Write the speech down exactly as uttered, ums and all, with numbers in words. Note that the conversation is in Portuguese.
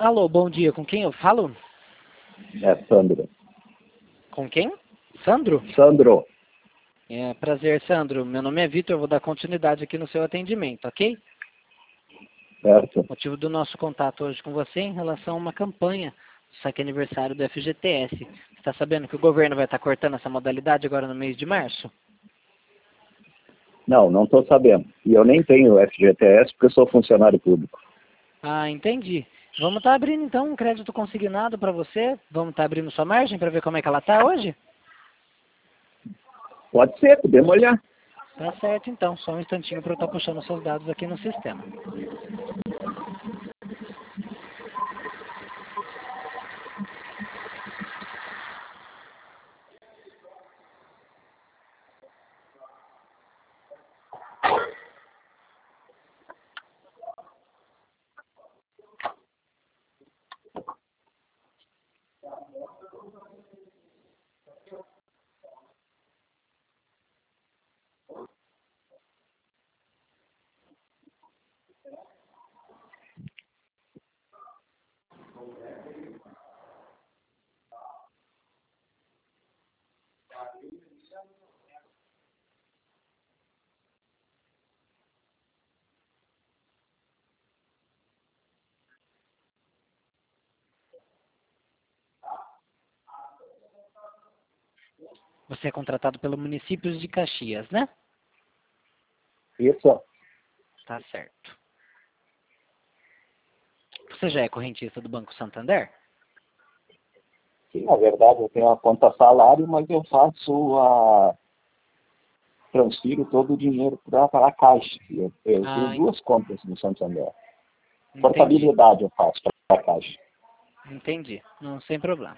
Alô, bom dia. Com quem eu falo? É Sandro. Com quem? Sandro? Sandro. É, prazer, Sandro. Meu nome é Vitor, eu vou dar continuidade aqui no seu atendimento, ok? Certo. O motivo do nosso contato hoje com você é em relação a uma campanha do saque aniversário do F G T S. Você está sabendo que o governo vai estar cortando essa modalidade agora no mês de março? Não, não estou sabendo. E eu nem tenho F G T S porque eu sou funcionário público. Ah, entendi. Vamos estar abrindo então um crédito consignado para você. Vamos estar abrindo sua margem para ver como é que ela está hoje? Pode ser, podemos olhar. Tá certo então. Só um instantinho para eu estar puxando seus dados aqui no sistema. Você é contratado pelo município de Caxias, né? Isso. Tá certo. Você já é correntista do Banco Santander? Sim, na verdade eu tenho a conta salário, mas eu faço a... transfiro todo o dinheiro para a Caixa. Eu, eu Ah, tenho duas contas no Santander. entendi. Portabilidade eu faço para a Caixa. Entendi. Não, sem problema.